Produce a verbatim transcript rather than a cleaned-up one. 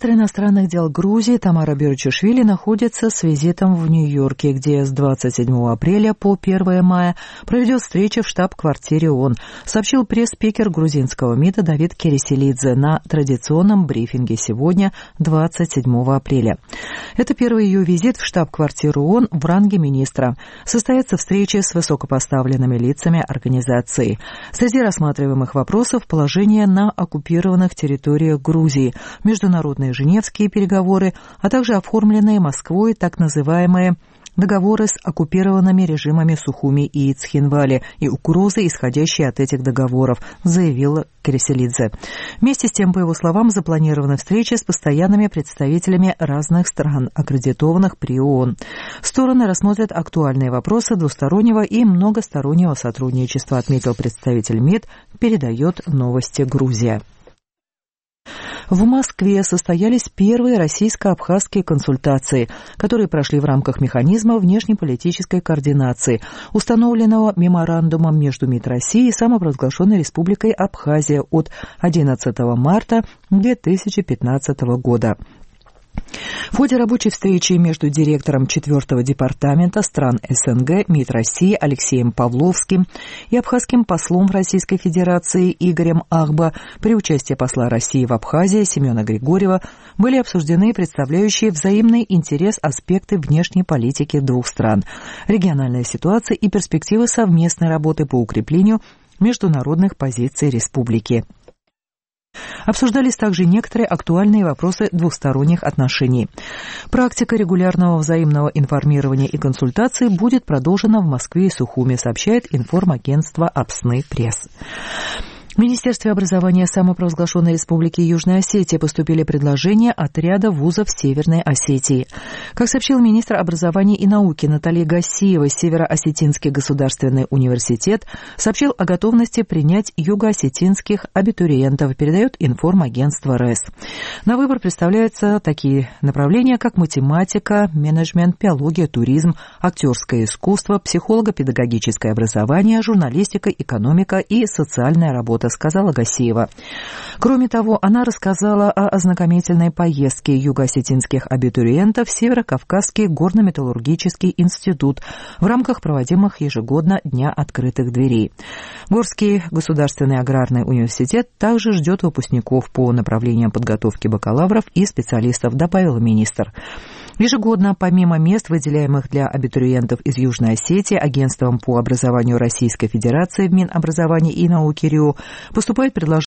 Министр иностранных дел Грузии Тамара Берчишвили находится с визитом в Нью-Йорке, где с двадцать седьмого апреля по первое мая проведет встречу в штаб-квартире ООН, сообщил пресс-спикер грузинского МИДа Давид Кереселидзе на традиционном брифинге сегодня, двадцать седьмого апреля. Это первый ее визит в штаб-квартиру ООН в ранге министра. Состоятся встречи с высокопоставленными лицами организации. Среди рассматриваемых вопросов положение на оккупированных территориях Грузии, международные женевские переговоры, а также оформленные Москвой так называемые договоры с оккупированными режимами Сухуми и Цхинвали и угрозы, исходящие от этих договоров, заявил Кереселидзе. Вместе с тем, по его словам, запланированы встречи с постоянными представителями разных стран, аккредитованных при ООН. Стороны рассмотрят актуальные вопросы двустороннего и многостороннего сотрудничества, отметил представитель МИД, передает новости Грузия. В Москве состоялись первые российско-абхазские консультации, которые прошли в рамках механизма внешнеполитической координации, установленного меморандумом между МИД России и самопровозглашенной Республикой Абхазия от одиннадцатого марта две тысячи пятнадцатого года. В ходе рабочей встречи между директором четвёртого департамента стран СНГ МИД России Алексеем Павловским и абхазским послом в Российской Федерации Игорем Ахба при участии посла России в Абхазии Семена Григорьева были обсуждены представляющие взаимный интерес аспекты внешней политики двух стран, региональная ситуация и перспективы совместной работы по укреплению международных позиций республики. Обсуждались также некоторые актуальные вопросы двухсторонних отношений. Практика регулярного взаимного информирования и консультаций будет продолжена в Москве и Сухуми, сообщает информагентство «Апсны Пресс». В Министерстве образования самопровозглашенной Республики Южная Осетия поступили предложения от ряда вузов Северной Осетии. Как сообщил министр образования и науки Наталья Гассиева, Северо-Осетинский государственный университет сообщил о готовности принять юго-осетинских абитуриентов, передает информагентство РЭС. На выбор представляются такие направления, как математика, менеджмент, биология, туризм, актерское искусство, психолого-педагогическое образование, журналистика, экономика и социальная работа, сказала Гассиева. Кроме того, она рассказала о ознакомительной поездке юго-осетинских абитуриентов в Северо-Кавказский горно-металлургический институт в рамках проводимых ежегодно Дня открытых дверей. Горский государственный аграрный университет также ждет выпускников по направлениям подготовки бакалавров и специалистов, добавил министр. Ежегодно, помимо мест, выделяемых для абитуриентов из Южной Осетии Агентством по образованию Российской Федерации в Минобразования и науки РИО, поступает предложение